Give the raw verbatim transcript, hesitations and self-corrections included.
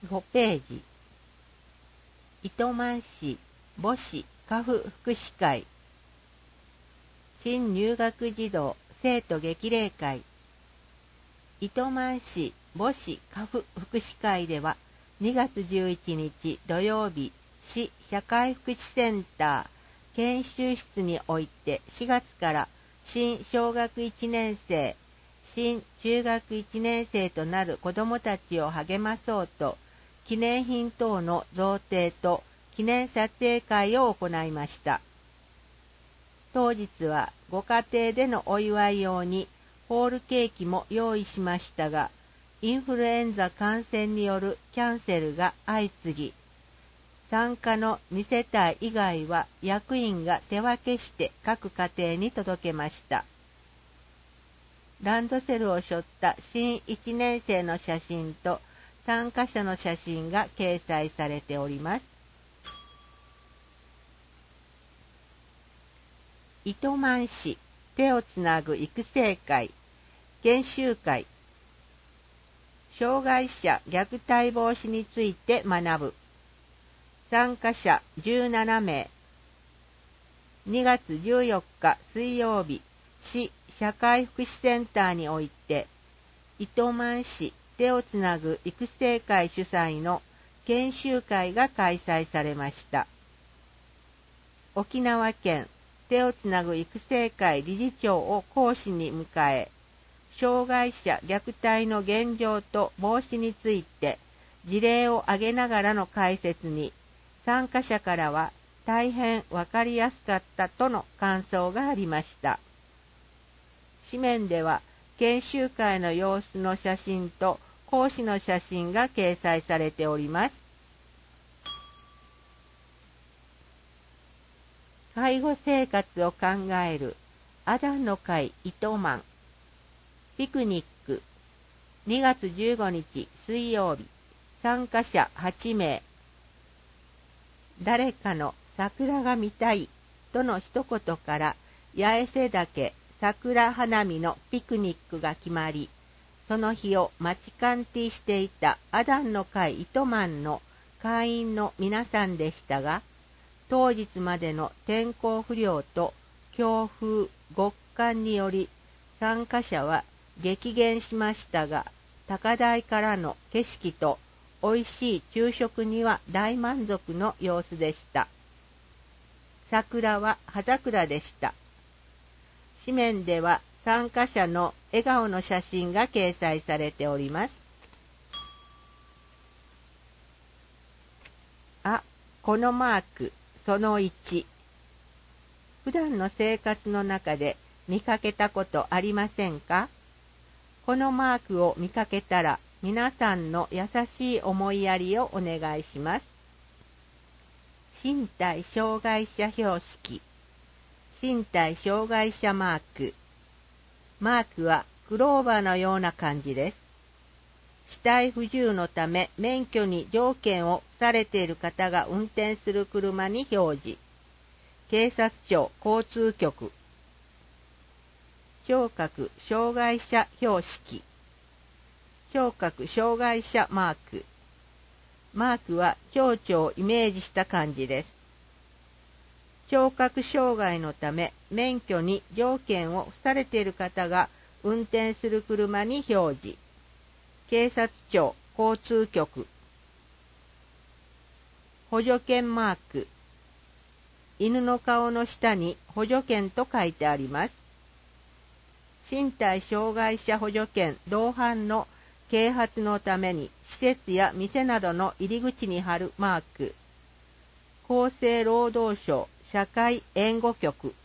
ごページ。糸満市母子家父福祉会新入学児童生徒激励会。糸満市母子家父福祉会ではにがつじゅういちにち土曜日、市社会福祉センター研修室においてしがつから新小学いちねん生、新中学いちねん生となる子どもたちを励まそうと、記念品等の贈呈と記念撮影会を行いました。当日はご家庭でのお祝い用にホールケーキも用意しましたが、インフルエンザ感染によるキャンセルが相次ぎ、参加のに世帯以外は役員が手分けして各家庭に届けました。ランドセルを背負った新いちねん生の写真と参加者の写真が掲載されております。糸満市手をつなぐ育成会研修会。障害者虐待防止について学ぶ。参加者じゅうななめい。にがつじゅうよっか水曜日、市社会福祉センターにおいて、糸満市手をつなぐ育成会主催の研修会が開催されました。沖縄県手をつなぐ育成会理事長を講師に迎え、障害者虐待の現状と防止について事例を挙げながらの解説に、参加者からは大変わかりやすかったとの感想がありました。紙面では研修会の様子の写真と講師の写真が掲載されております。介護生活を考えるアダンの会糸満ピクニックにがつじゅうごにち水曜日、参加者はちめい。誰かの桜が見たいとの一言から八重瀬岳桜花見のピクニックが決まり、その日を待ちカンティしていたアダンの会糸満の会員の皆さんでしたが、当日までの天候不良と強風極寒により参加者は激減しましたが、高台からの景色と美味しい昼食には大満足の様子でした。桜は葉桜でした。紙面では参加者の笑顔の写真が掲載されております。あ、このマークそのいち。普段の生活の中で見かけたことありませんか？このマークを見かけたら皆さんの優しい思いやりをお願いします。身体障害者標識。身体障害者マーク。マークはクローバーのような感じです。肢体不自由のため免許に条件を付されている方が運転する車に表示。警察庁交通局。聴覚障害者標識。聴覚障害者マーク。マークは蝶々をイメージした感じです。聴覚障害のため免許に条件を付されている方が運転する車に表示。警察庁交通局。補助犬マーク。犬の顔の下に補助犬と書いてあります。身体障害者補助犬同伴の啓発のために施設や店などの入り口に貼るマーク。厚生労働省社会援護局